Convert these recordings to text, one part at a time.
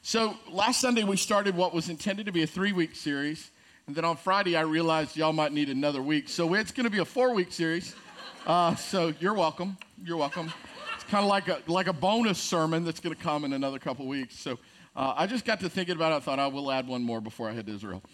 So last Sunday we started what was intended to be a 3-week series, and then on Friday I realized y'all might need another week. So it's going to be a 4-week series. So you're welcome. You're welcome. It's kind of like a bonus sermon that's going to come in another couple weeks. So I just got to thinking about it. I thought I will add one more before I head to Israel.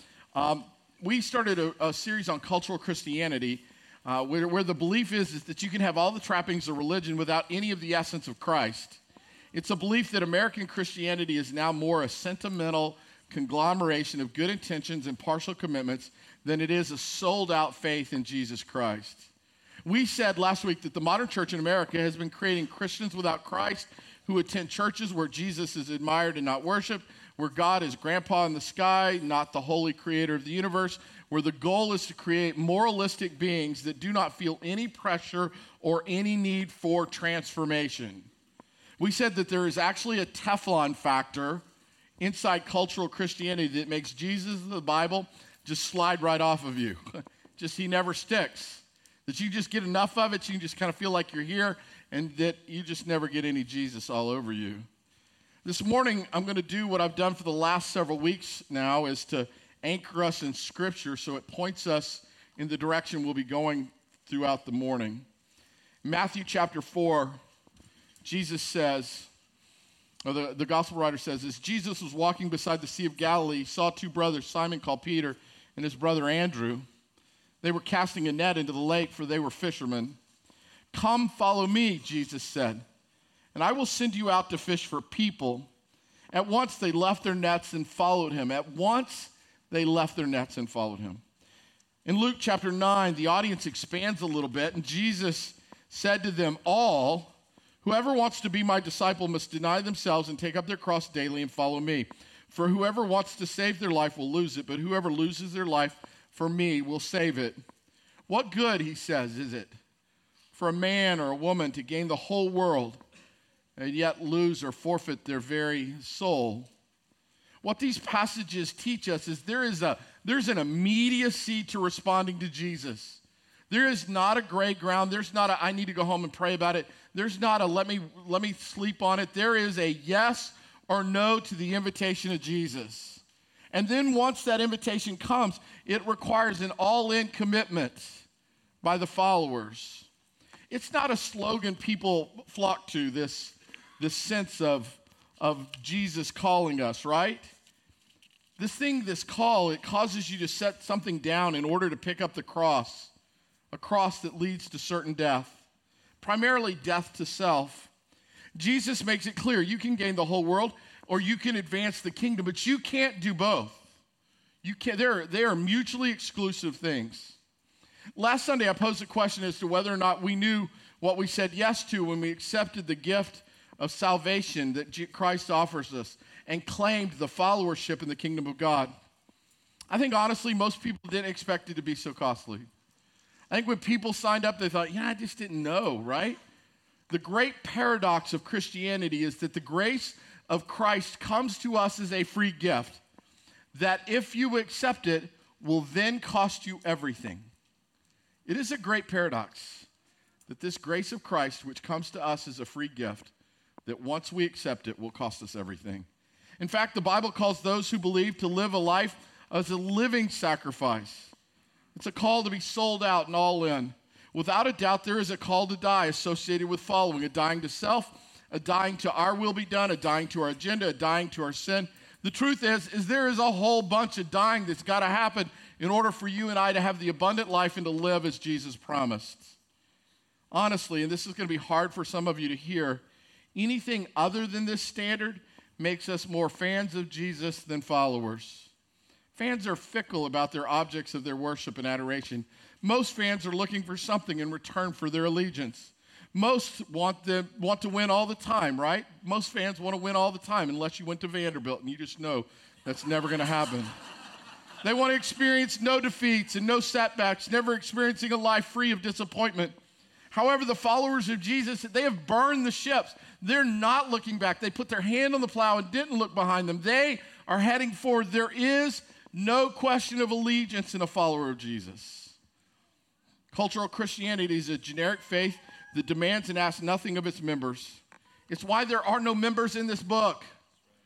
We started a series on cultural Christianity, where the belief is that you can have all the trappings of religion without any of the essence of Christ. It's a belief that American Christianity is now more a sentimental conglomeration of good intentions and partial commitments than it is a sold-out faith in Jesus Christ. We said last week that the modern church in America has been creating Christians without Christ who attend churches where Jesus is admired and not worshiped, where God is grandpa in the sky, not the holy creator of the universe, where the goal is to create moralistic beings that do not feel any pressure or any need for transformation. We said that there is actually a Teflon factor inside cultural Christianity that makes Jesus and the Bible just slide right off of you. He never sticks. That you just get enough of it, you just kind of feel like you're here, and that you just never get any Jesus all over you. This morning, I'm going to do what I've done for the last several weeks now, is to anchor us in Scripture so it points us in the direction we'll be going throughout the morning. Matthew chapter 4, Jesus says, or the gospel writer says, as Jesus was walking beside the Sea of Galilee, he saw two brothers, Simon called Peter and his brother Andrew. They were casting a net into the lake, for they were fishermen. Come, follow me, Jesus said, and I will send you out to fish for people. At once they left their nets and followed him. At once they left their nets and followed him. In Luke chapter 9, the audience expands a little bit, and Jesus said to them all, whoever wants to be my disciple must deny themselves and take up their cross daily and follow me. For whoever wants to save their life will lose it, but whoever loses their life for me will save it. What good, he says, is it for a man or a woman to gain the whole world and yet lose or forfeit their very soul? What these passages teach us is there's an immediacy to responding to Jesus. There is not a gray ground. There's not a I need to go home and pray about it. There's not a let me sleep on it. There is a yes or no to the invitation of Jesus. And then once that invitation comes, it requires an all-in commitment by the followers. It's not a slogan people flock to, this sense of Jesus calling us, right? This call, it causes you to set something down in order to pick up the cross, a cross that leads to certain death, primarily death to self. Jesus makes it clear you can gain the whole world or you can advance the kingdom, but you can't do both. They are mutually exclusive things. Last Sunday, I posed a question as to whether or not we knew what we said yes to when we accepted the gift of salvation that Christ offers us and claimed the followership in the kingdom of God. I think, honestly, most people didn't expect it to be so costly. I think when people signed up, they thought, I just didn't know, right? The great paradox of Christianity is that the grace of Christ comes to us as a free gift that if you accept it, will then cost you everything. It is a great paradox that this grace of Christ, which comes to us as a free gift, that once we accept it, will cost us everything. In fact, the Bible calls those who believe to live a life as a living sacrifice. It's a call to be sold out and all in. Without a doubt, there is a call to die associated with following, a dying to self, a dying to our will be done, a dying to our agenda, a dying to our sin. The truth is there is a whole bunch of dying that's got to happen in order for you and I to have the abundant life and to live as Jesus promised. Honestly, and this is going to be hard for some of you to hear, anything other than this standard makes us more fans of Jesus than followers. Fans are fickle about their objects of their worship and adoration. Most fans are looking for something in return for their allegiance. Most want to win all the time, right? Most fans want to win all the time, unless you went to Vanderbilt, and you just know that's never going to happen. They want to experience no defeats and no setbacks, never experiencing a life free of disappointment. However, the followers of Jesus, they have burned the ships. They're not looking back. They put their hand on the plow and didn't look behind them. They are heading forward. There is no question of allegiance in a follower of Jesus. Cultural Christianity is a generic faith that demands and asks nothing of its members. It's why there are no members in this book.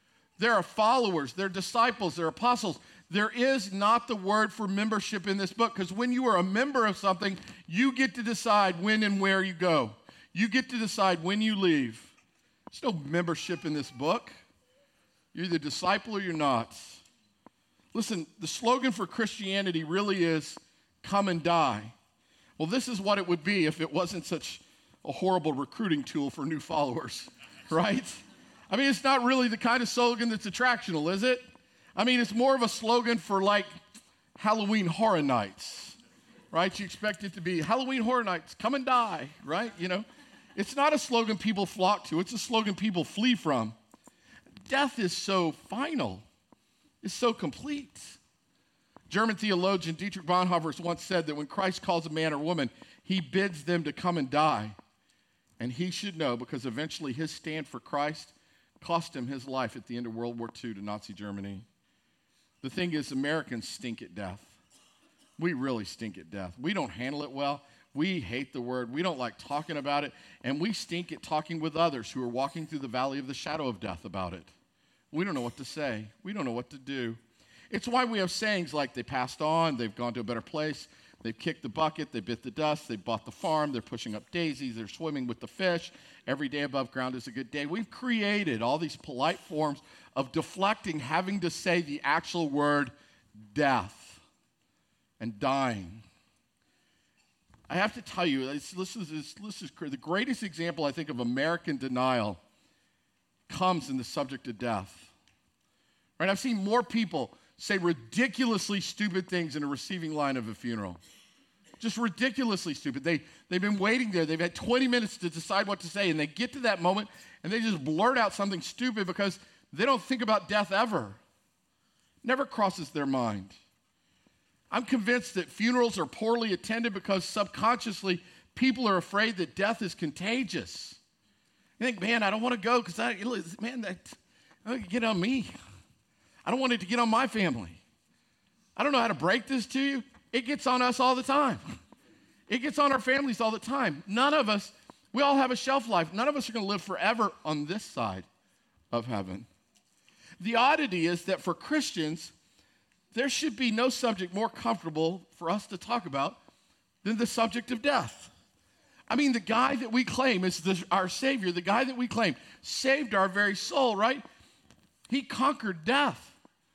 There are followers, there are disciples, there are apostles. There is not the word for membership in this book, because when you are a member of something, you get to decide when and where you go. You get to decide when you leave. There's no membership in this book. You're either a disciple or you're not. Listen, the slogan for Christianity really is, come and die. Well, this is what it would be if it wasn't such a horrible recruiting tool for new followers, right? I mean, it's not really the kind of slogan that's attractional, is it? I mean, it's more of a slogan for like Halloween Horror Nights, right? You expect it to be Halloween Horror Nights, come and die, right? You know, it's not a slogan people flock to. It's a slogan people flee from. Death is so final. It's so complete. German theologian Dietrich Bonhoeffer once said that when Christ calls a man or woman, he bids them to come and die. And he should know, because eventually his stand for Christ cost him his life at the end of World War II to Nazi Germany. The thing is, Americans stink at death. We really stink at death. We don't handle it well. We hate the word. We don't like talking about it. And we stink at talking with others who are walking through the valley of the shadow of death about it. We don't know what to say. We don't know what to do. It's why we have sayings like they passed on, they've gone to a better place, they've kicked the bucket, they bit the dust, they bought the farm, they're pushing up daisies, they're swimming with the fish. Every day above ground is a good day. We've created all these polite forms of deflecting having to say the actual word death and dying. I have to tell you, this is the greatest example, I think, of American denial comes in the subject of death. Right? I've seen more people say ridiculously stupid things in a receiving line of a funeral. Just ridiculously stupid. They've been waiting there. They've had 20 minutes to decide what to say, and they get to that moment, and they just blurt out something stupid because they don't think about death ever. Never crosses their mind. I'm convinced that funerals are poorly attended because subconsciously people are afraid that death is contagious. You think, man, I don't want to go because that could get on me. I don't want it to get on my family. I don't know how to break this to you. It gets on us all the time. It gets on our families all the time. None of us, we all have a shelf life. None of us are going to live forever on this side of heaven. The oddity is that for Christians, there should be no subject more comfortable for us to talk about than the subject of death. I mean, the guy that we claim is our Savior, the guy that we claim saved our very soul, right? He conquered death.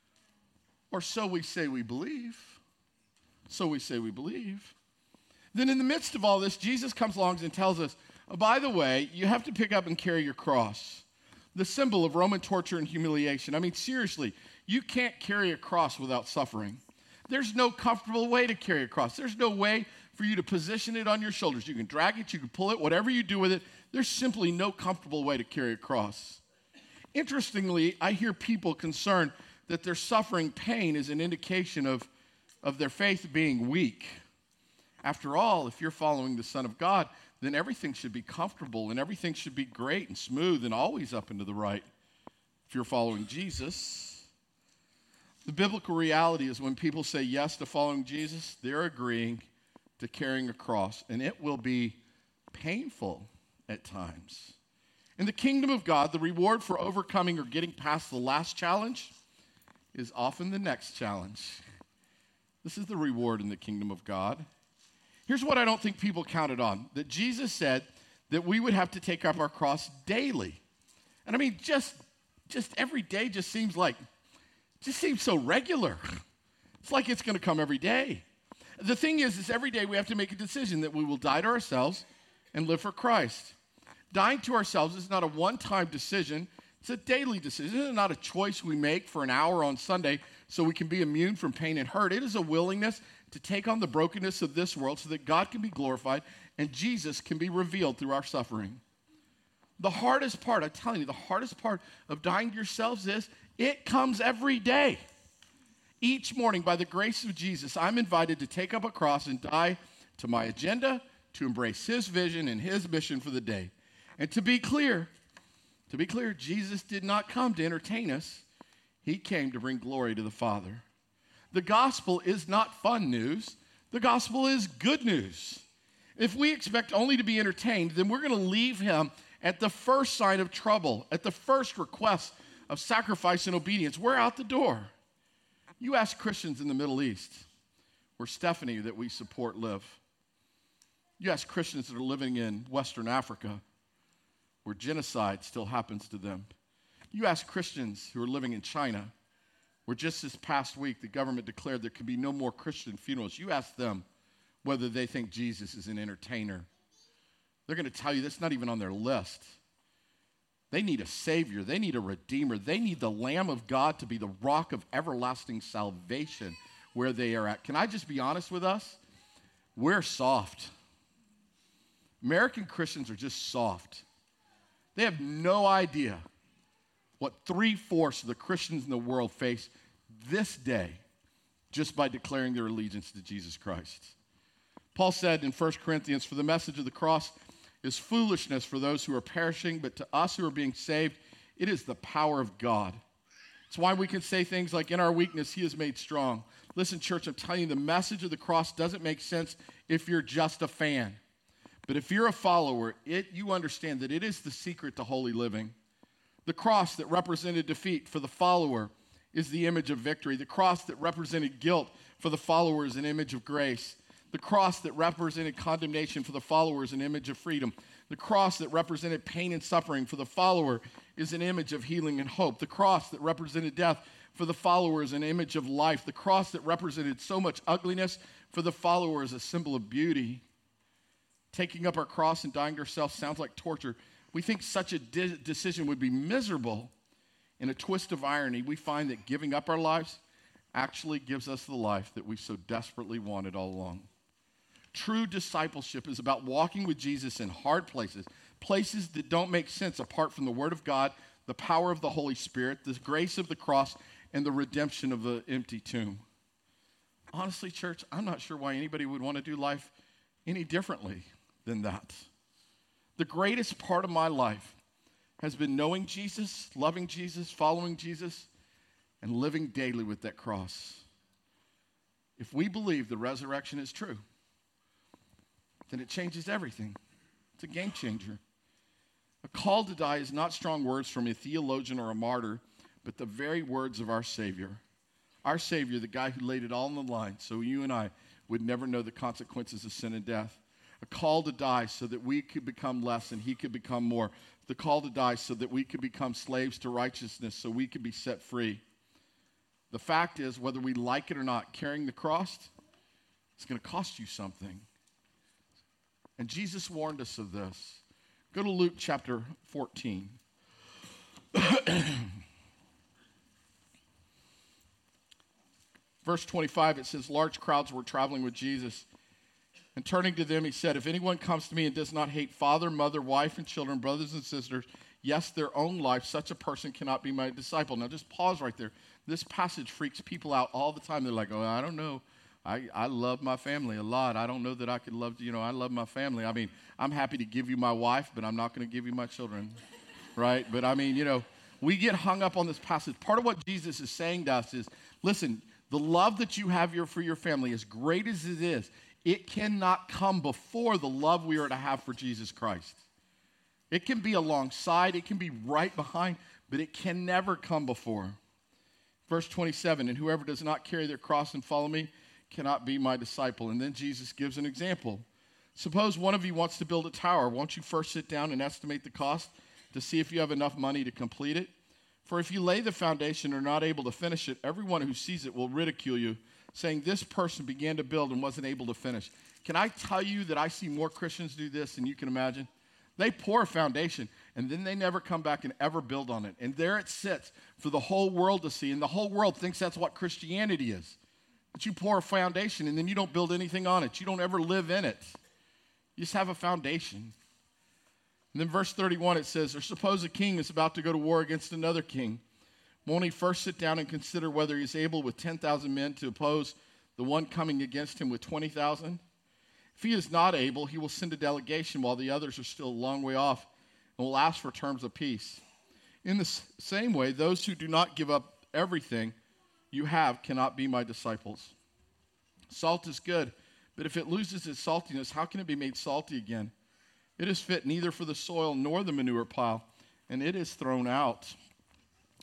Or so we say we believe. So we say we believe. Then in the midst of all this, Jesus comes along and tells us, oh, by the way, you have to pick up and carry your cross, the symbol of Roman torture and humiliation. I mean, seriously, you can't carry a cross without suffering. There's no comfortable way to carry a cross. There's no way for you to position it on your shoulders. You can drag it, you can pull it, whatever you do with it. There's simply no comfortable way to carry a cross. Interestingly, I hear people concerned that their suffering pain is an indication of their faith being weak. After all, if you're following the Son of God, then everything should be comfortable and everything should be great and smooth and always up and to the right. If you're following Jesus, the biblical reality is when people say yes to following Jesus, they're agreeing to carrying a cross, and it will be painful at times. In the kingdom of God, the reward for overcoming or getting past the last challenge is often the next challenge. This is the reward in the kingdom of God. Here's what I don't think people counted on, that Jesus said that we would have to take up our cross daily. And I mean, just every day just seems so regular. It's like it's going to come every day. The thing is every day we have to make a decision that we will die to ourselves and live for Christ. Dying to ourselves is not a one-time decision. It's a daily decision. It's not a choice we make for an hour on Sunday so we can be immune from pain and hurt. It is a willingness to take on the brokenness of this world so that God can be glorified and Jesus can be revealed through our suffering. The hardest part, I'm telling you, the hardest part of dying to yourselves is it comes every day. Each morning, by the grace of Jesus, I'm invited to take up a cross and die to my agenda, to embrace his vision and his mission for the day. And to be clear, Jesus did not come to entertain us. He came to bring glory to the Father. The gospel is not fun news. The gospel is good news. If we expect only to be entertained, then we're going to leave him at the first sign of trouble, at the first request of sacrifice and obedience, we're out the door. You ask Christians in the Middle East, where Stephanie that we support live. You ask Christians that are living in Western Africa, where genocide still happens to them. You ask Christians who are living in China, where just this past week the government declared there could be no more Christian funerals. You ask them whether they think Jesus is an entertainer. They're going to tell you that's not even on their list. They need a Savior. They need a Redeemer. They need the Lamb of God to be the rock of everlasting salvation where they are at. Can I just be honest with us? We're soft. American Christians are just soft. They have no idea what 3/4 of the Christians in the world face this day just by declaring their allegiance to Jesus Christ. Paul said in 1 Corinthians, "For the message of the cross is foolishness for those who are perishing, but to us who are being saved, it is the power of God." It's why we can say things like, "In our weakness, he is made strong." Listen, church, I'm telling you, the message of the cross doesn't make sense if you're just a fan. But if you're a follower, you understand that it is the secret to holy living. The cross that represented defeat for the follower is the image of victory. The cross that represented guilt for the follower is an image of grace. The cross that represented condemnation for the follower is an image of freedom. The cross that represented pain and suffering for the follower is an image of healing and hope. The cross that represented death for the follower is an image of life. The cross that represented so much ugliness for the follower is a symbol of beauty. Taking up our cross and dying to ourselves sounds like torture. We think such a decision would be miserable. In a twist of irony, we find that giving up our lives actually gives us the life that we so desperately wanted all along. True discipleship is about walking with Jesus in hard places, places that don't make sense apart from the Word of God, the power of the Holy Spirit, the grace of the cross, and the redemption of the empty tomb. Honestly, church, I'm not sure why anybody would want to do life any differently than that. The greatest part of my life has been knowing Jesus, loving Jesus, following Jesus, and living daily with that cross. If we believe the resurrection is true, then it changes everything. It's a game changer. A call to die is not strong words from a theologian or a martyr, but the very words of our Savior. Our Savior, the guy who laid it all on the line so you and I would never know the consequences of sin and death. A call to die so that we could become less and he could become more. The call to die so that we could become slaves to righteousness so we could be set free. The fact is, whether we like it or not, carrying the cross, it's going to cost you something. And Jesus warned us of this. Go to Luke chapter 14. Verse 25, it says, large crowds were traveling with Jesus. And turning to them, he said, if anyone comes to me and does not hate father, mother, wife, and children, brothers and sisters, yes, their own life, such a person cannot be my disciple. Now just pause right there. This passage freaks people out all the time. They're like, oh, I don't know. I love my family a lot. I don't know that I could love, I love my family. I mean, I'm happy to give you my wife, but I'm not going to give you my children, right? But I mean, we get hung up on this passage. Part of what Jesus is saying to us is, listen, the love that you have for your family, as great as it is, it cannot come before the love we are to have for Jesus Christ. It can be alongside, it can be right behind, but it can never come before. Verse 27, and whoever does not carry their cross and follow me cannot be my disciple. And then Jesus gives an example. Suppose one of you wants to build a tower. Won't you first sit down and estimate the cost to see if you have enough money to complete it? For if you lay the foundation and are not able to finish it, everyone who sees it will ridicule you, saying this person began to build and wasn't able to finish. Can I tell you that I see more Christians do this than you can imagine? They pour a foundation, and then they never come back and ever build on it. And there it sits for the whole world to see, and the whole world thinks that's what Christianity is. That you pour a foundation, and then you don't build anything on it. You don't ever live in it. You just have a foundation. And then verse 31, it says, or suppose a king is about to go to war against another king. Won't he first sit down and consider whether he's able with 10,000 men to oppose the one coming against him with 20,000? If he is not able, he will send a delegation while the others are still a long way off and will ask for terms of peace. In the same way, those who do not give up everything you have cannot be my disciples. Salt is good, but if it loses its saltiness, how can it be made salty again? It is fit neither for the soil nor the manure pile, and it is thrown out.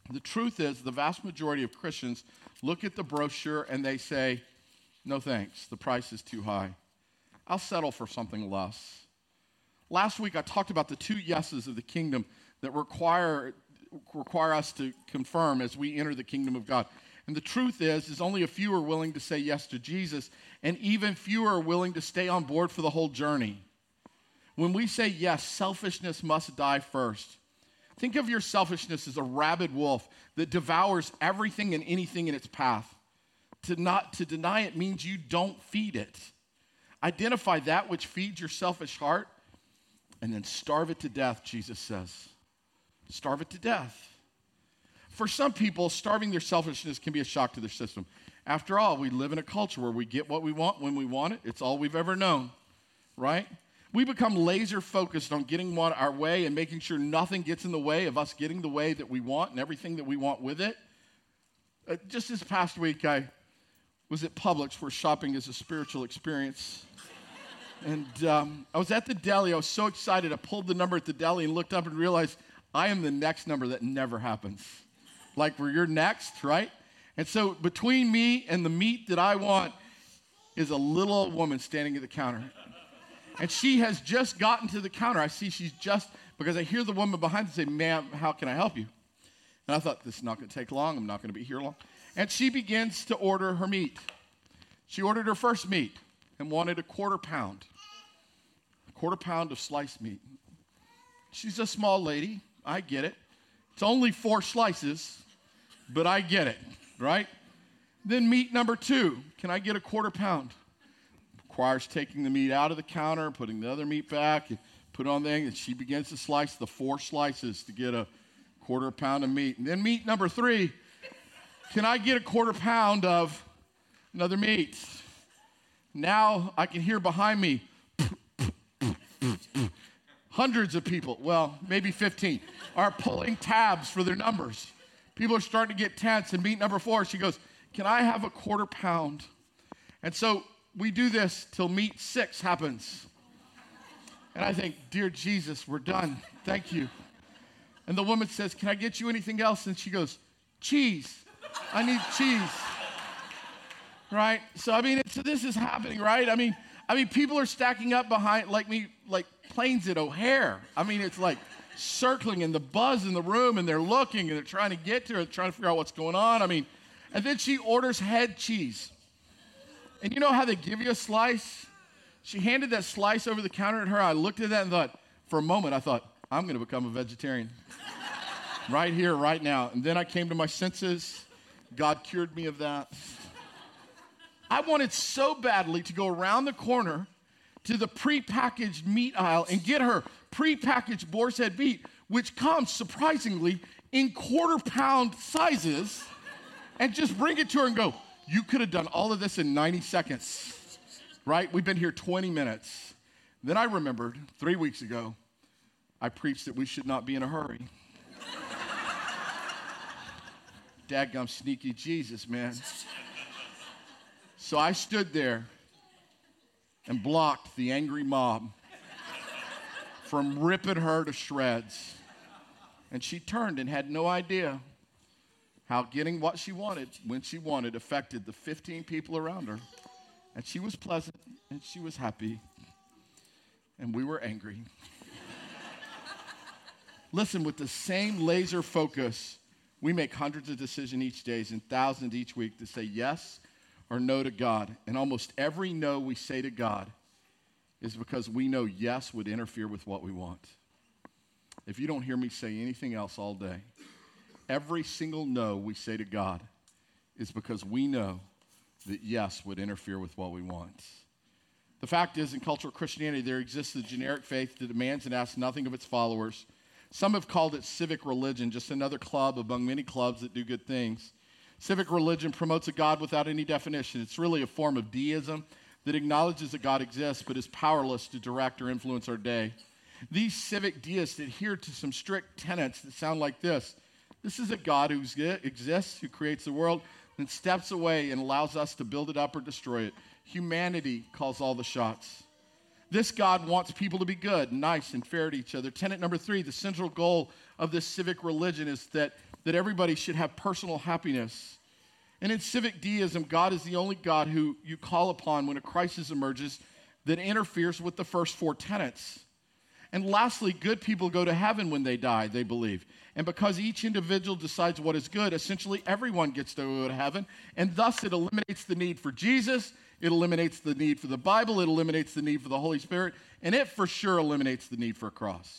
The truth is, the vast majority of Christians look at the brochure and they say, no thanks, the price is too high. I'll settle for something less. Last week, I talked about the 2 yeses of the kingdom that require us to confirm as we enter the kingdom of God. And the truth is only a few are willing to say yes to Jesus, and even fewer are willing to stay on board for the whole journey. When we say yes, selfishness must die first. Think of your selfishness as a rabid wolf that devours everything and anything in its path. To deny it means you don't feed it. Identify that which feeds your selfish heart and then starve it to death, Jesus says. Starve it to death. For some people, starving their selfishness can be a shock to their system. After all, we live in a culture where we get what we want when we want it. It's all we've ever known, right? We become laser focused on getting our way and making sure nothing gets in the way of us getting the way that we want and everything that we want with it. Just this past week, I was at Publix, where shopping is a spiritual experience. And I was at the deli. I was so excited. I pulled the number at the deli and looked up and realized I am the next number. That never happens. Like where you're next, right? And so between me and the meat that I want is a little old woman standing at the counter. And she has just gotten to the counter. I see because I hear the woman behind me say, ma'am, how can I help you? And I thought, this is not going to take long. I'm not going to be here long. And she begins to order her meat. She ordered her first meat and wanted a quarter pound of sliced meat. She's a small lady. I get it. It's only 4 slices, but I get it, right? Then meat number 2. Can I get a quarter pound? Requires taking the meat out of the counter, putting the other meat back, and put it on the thing, and she begins to slice the 4 slices to get a quarter pound of meat. And then meat number 3. Can I get a quarter pound of another meat? Now I can hear behind me hundreds of people, well, maybe 15, are pulling tabs for their numbers. People are starting to get tense. And meat number 4, she goes, can I have a quarter pound? And so we do this till meat 6 happens. And I think, dear Jesus, we're done. Thank you. And the woman says, can I get you anything else? And she goes, cheese. I need cheese. Right? So, this is happening, right? I mean, people are stacking up behind, like planes at O'Hare. It's like circling and the buzz in the room, and they're looking, and they're trying to get to her, trying to figure out what's going on. And then she orders head cheese. And you know how they give you a slice? She handed that slice over the counter at her. I looked at that and thought, for a moment, I'm going to become a vegetarian. Right here, right now. And then I came to my senses. God cured me of that. I wanted so badly to go around the corner to the prepackaged meat aisle and get her prepackaged boar's head meat, which comes, surprisingly, in quarter pound sizes, and just bring it to her and go, you could have done all of this in 90 seconds, right? We've been here 20 minutes. Then I remembered 3 weeks ago, I preached that we should not be in a hurry. Dadgum sneaky Jesus, man. So I stood there and blocked the angry mob from ripping her to shreds. And she turned and had no idea how getting what she wanted, when she wanted, affected the 15 people around her. And she was pleasant, and she was happy, and we were angry. Listen, with the same laser focus, we make hundreds of decisions each day and thousands each week to say yes or no to God. And almost every no we say to God is because we know yes would interfere with what we want. If you don't hear me say anything else all day, every single no we say to God is because we know that yes would interfere with what we want. The fact is, in cultural Christianity, there exists a generic faith that demands and asks nothing of its followers. Some have called it civic religion, just another club among many clubs that do good things. Civic religion promotes a God without any definition. It's really a form of deism that acknowledges that God exists but is powerless to direct or influence our day. These civic deists adhere to some strict tenets that sound like this. This is a God who exists, who creates the world, then steps away and allows us to build it up or destroy it. Humanity calls all the shots. This God wants people to be good, nice, and fair to each other. Tenet number 3, the central goal of this civic religion is that that everybody should have personal happiness. And in civic deism, God is the only God who you call upon when a crisis emerges that interferes with the first four tenets. And lastly, good people go to heaven when they die, they believe. And because each individual decides what is good, essentially everyone gets to go to heaven. And thus it eliminates the need for Jesus, it eliminates the need for the Bible, it eliminates the need for the Holy Spirit, and it for sure eliminates the need for a cross.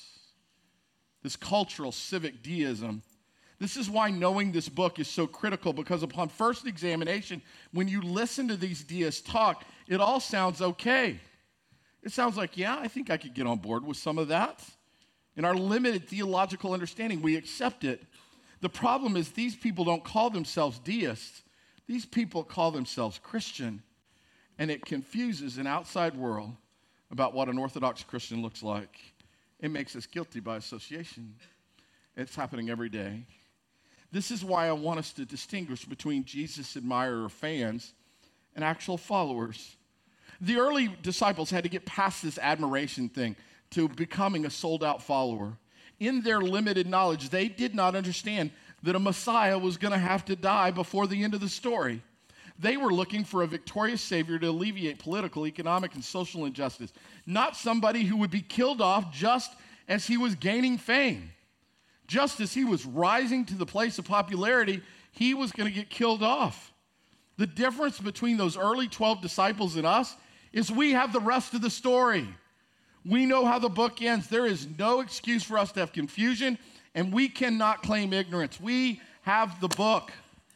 This cultural civic deism. This is why knowing this book is so critical, because upon first examination, when you listen to these deists talk, it all sounds okay. It sounds like, yeah, I think I could get on board with some of that. In our limited theological understanding, we accept it. The problem is these people don't call themselves deists. These people call themselves Christian. And it confuses an outside world about what an Orthodox Christian looks like. It makes us guilty by association. It's happening every day. This is why I want us to distinguish between Jesus admirer fans and actual followers. The early disciples had to get past this admiration thing to becoming a sold-out follower. In their limited knowledge, they did not understand that a Messiah was going to have to die before the end of the story. They were looking for a victorious Savior to alleviate political, economic, and social injustice, not somebody who would be killed off just as he was gaining fame. Just as he was rising to the place of popularity, he was going to get killed off. The difference between those early 12 disciples and us is we have the rest of the story. We know how the book ends. There is no excuse for us to have confusion, and we cannot claim ignorance. We have the book.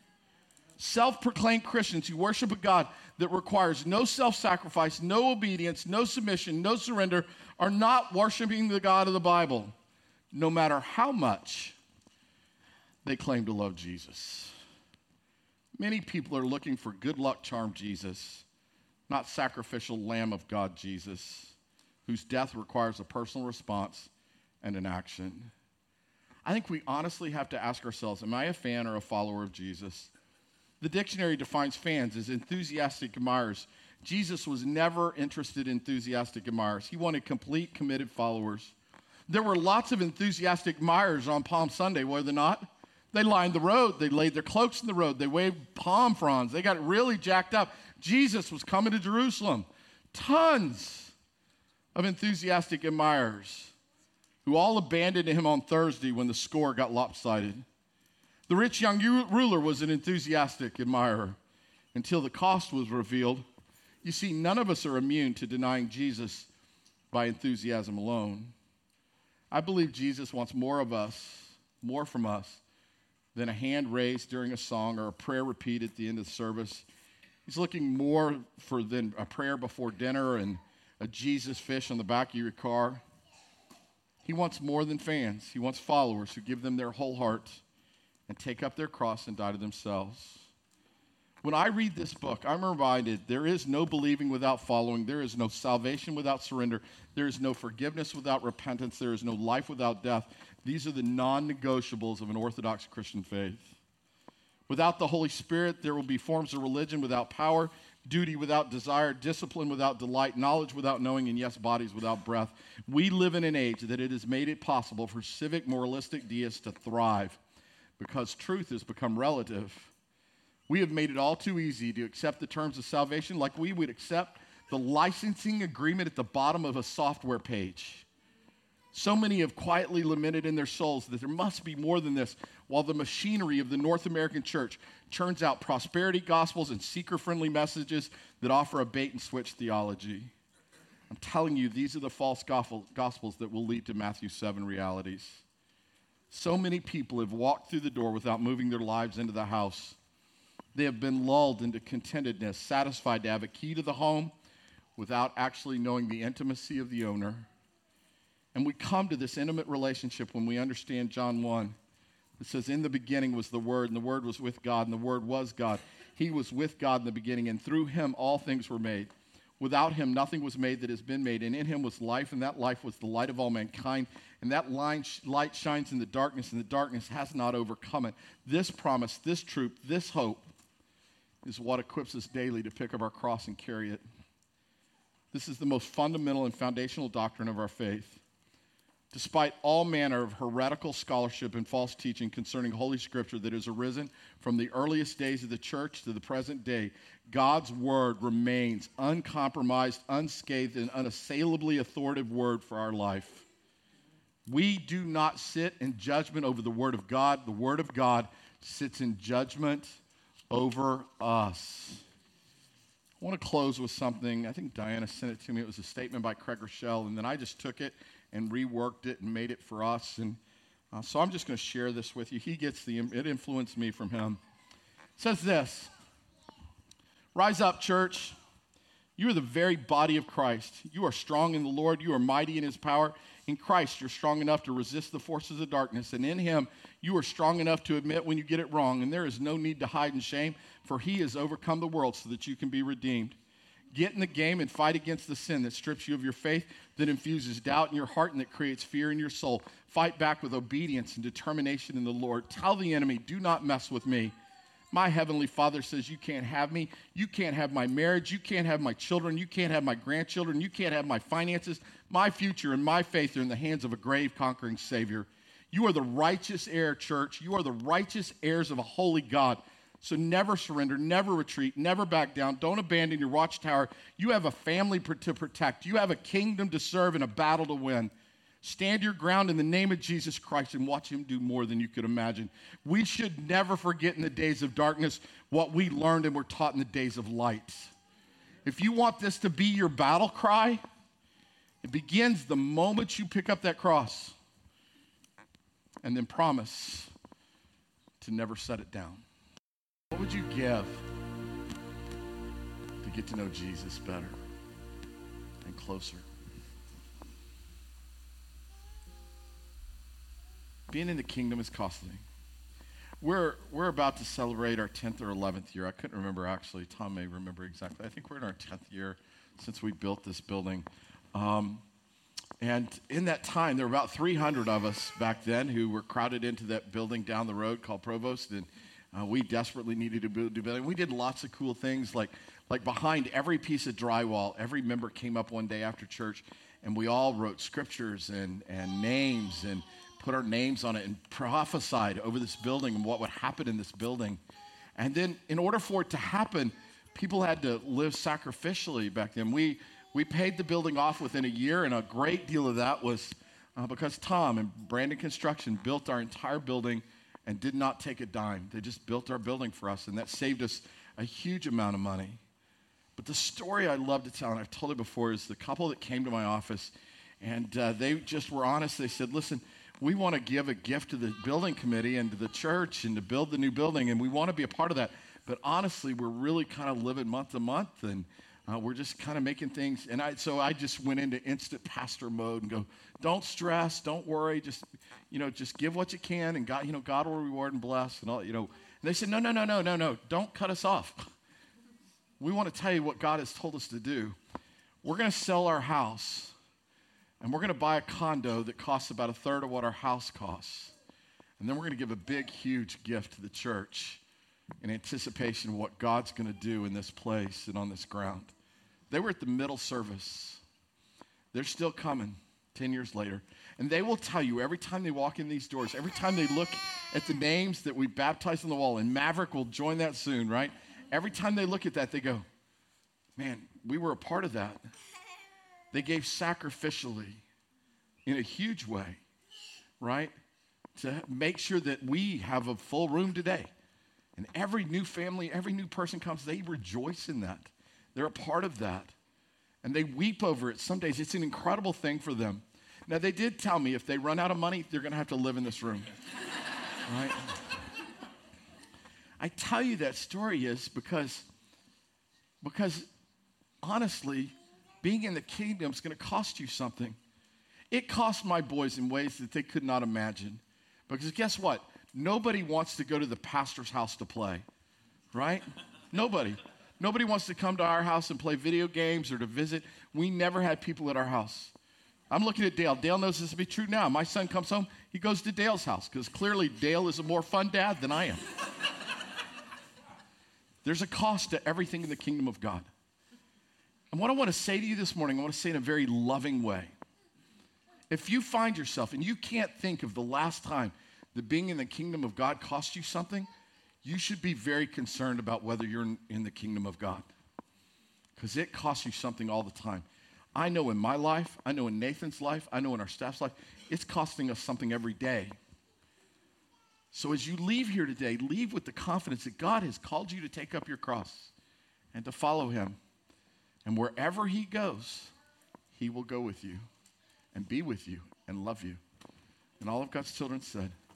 Self-proclaimed Christians who worship a God that requires no self-sacrifice, no obedience, no submission, no surrender are not worshiping the God of the Bible, no matter how much they claim to love Jesus. Many people are looking for good luck charm Jesus, not sacrificial Lamb of God Jesus, whose death requires a personal response and an action. I think we honestly have to ask ourselves, am I a fan or a follower of Jesus? The dictionary defines fans as enthusiastic admirers. Jesus was never interested in enthusiastic admirers. He wanted complete, committed followers. There were lots of enthusiastic admirers on Palm Sunday, were there not? They lined the road. They laid their cloaks in the road. They waved palm fronds. They got really jacked up. Jesus was coming to Jerusalem. Tons of enthusiastic admirers who all abandoned him on Thursday when the score got lopsided. The rich young ruler was an enthusiastic admirer until the cost was revealed. You see, none of us are immune to denying Jesus by enthusiasm alone. I believe Jesus wants more of us, more from us, than a hand raised during a song or a prayer repeated at the end of the service. He's looking more for than a prayer before dinner and a Jesus fish on the back of your car. He wants more than fans. He wants followers who give them their whole heart and take up their cross and die to themselves. When I read this book, I'm reminded there is no believing without following. There is no salvation without surrender. There is no forgiveness without repentance. There is no life without death. These are the non-negotiables of an Orthodox Christian faith. Without the Holy Spirit, there will be forms of religion without power, duty without desire, discipline without delight, knowledge without knowing, and yes, bodies without breath. We live in an age that it has made it possible for civic, moralistic deists to thrive because truth has become relative. We have made it all too easy to accept the terms of salvation like we would accept the licensing agreement at the bottom of a software page. So many have quietly lamented in their souls that there must be more than this, while the machinery of the North American church churns out prosperity gospels and seeker-friendly messages that offer a bait-and-switch theology. I'm telling you, these are the false gospels that will lead to Matthew 7 realities. So many people have walked through the door without moving their lives into the house. They have been lulled into contentedness, satisfied to have a key to the home without actually knowing the intimacy of the owner. And we come to this intimate relationship when we understand John 1. It says, in the beginning was the Word, and the Word was with God, and the Word was God. He was with God in the beginning, and through him all things were made. Without him nothing was made that has been made, and in him was life, and that life was the light of all mankind. And that light shines in the darkness, and the darkness has not overcome it. This promise, this truth, this hope is what equips us daily to pick up our cross and carry it. This is the most fundamental and foundational doctrine of our faith. despite all manner of heretical scholarship and false teaching concerning Holy Scripture that has arisen from the earliest days of the church to the present day, God's word remains uncompromised, unscathed, and unassailably authoritative word for our life. We do not sit in judgment over the word of God. The word of God sits in judgment over us. I want to close with something. I think Diana sent it to me. It was a statement by Craig Rochelle, and then I just took it and reworked it and made it for us. And so I'm just going to share this with you. It influenced me from him. It says this: "Rise up, church. You are the very body of Christ. You are strong in the Lord. You are mighty in his power. In Christ, you're strong enough to resist the forces of darkness. And in him, you are strong enough to admit when you get it wrong. And there is no need to hide in shame, for he has overcome the world so that you can be redeemed. Get in the game and fight against the sin that strips you of your faith, that infuses doubt in your heart, and that creates fear in your soul. Fight back with obedience and determination in the Lord. Tell the enemy, do not mess with me. My heavenly Father says you can't have me. You can't have my marriage. You can't have my children. You can't have my grandchildren. You can't have my finances. My future and my faith are in the hands of a grave conquering Savior. You are the righteous heir, church. You are the righteous heirs of a holy God. So never surrender, never retreat, never back down. Don't abandon your watchtower. You have a family to protect. You have a kingdom to serve and a battle to win. Stand your ground in the name of Jesus Christ and watch him do more than you could imagine. We should never forget in the days of darkness what we learned and were taught in the days of light. If you want this to be your battle cry, it begins the moment you pick up that cross, and then promise to never set it down. What would you give to get to know Jesus better and closer? Being in the kingdom is costly. We're about to celebrate our 10th or 11th year. I couldn't remember actually. Tom may remember exactly. I think we're in our 10th year since we built this building. And in that time, there were about 300 of us back then who were crowded into that building down the road called Provost, and we desperately needed to build a building. We did lots of cool things, like behind every piece of drywall, every member came up one day after church, and we all wrote scriptures and names and put our names on it and prophesied over this building and what would happen in this building. And then in order for it to happen, people had to live sacrificially back then. We paid the building off within a year, and a great deal of that was because Tom and Brandon Construction built our entire building and did not take a dime. They just built our building for us, and that saved us a huge amount of money. But the story I love to tell, and I've told it before, is the couple that came to my office, and they just were honest. They said, listen, we want to give a gift to the building committee and to the church and to build the new building, and we want to be a part of that. But honestly, we're really kind of living month to month, and we're just kind of making things. And so I just went into instant pastor mode and go, don't stress, don't worry, just give what you can, and God will reward and bless, and all. And they said, no, don't cut us off. We want to tell you what God has told us to do. We're going to sell our house. And we're going to buy a condo that costs about a third of what our house costs. And then we're going to give a big, huge gift to the church in anticipation of what God's going to do in this place and on this ground. They were at the middle service. They're still coming 10 years later. And they will tell you every time they walk in these doors, every time they look at the names that we baptized on the wall, and Maverick will join that soon, right? Every time they look at that, they go, man, we were a part of that. They gave sacrificially in a huge way, right, to make sure that we have a full room today. And every new family, every new person comes, they rejoice in that. They're a part of that. And they weep over it some days. It's an incredible thing for them. Now, they did tell me if they run out of money, they're going to have to live in this room, right? I tell you that story is because honestly, being in the kingdom is going to cost you something. It cost my boys in ways that they could not imagine. Because guess what? Nobody wants to go to the pastor's house to play, right? Nobody. Nobody wants to come to our house and play video games or to visit. We never had people at our house. I'm looking at Dale. Dale knows this to be true now. My son comes home, he goes to Dale's house because clearly Dale is a more fun dad than I am. There's a cost to everything in the kingdom of God. And what I want to say to you this morning, I want to say in a very loving way. If you find yourself and you can't think of the last time that being in the kingdom of God cost you something, you should be very concerned about whether you're in the kingdom of God, because it costs you something all the time. I know in my life, I know in Nathan's life, I know in our staff's life, it's costing us something every day. So as you leave here today, leave with the confidence that God has called you to take up your cross and to follow him. And wherever he goes, he will go with you and be with you and love you. And all of God's children said,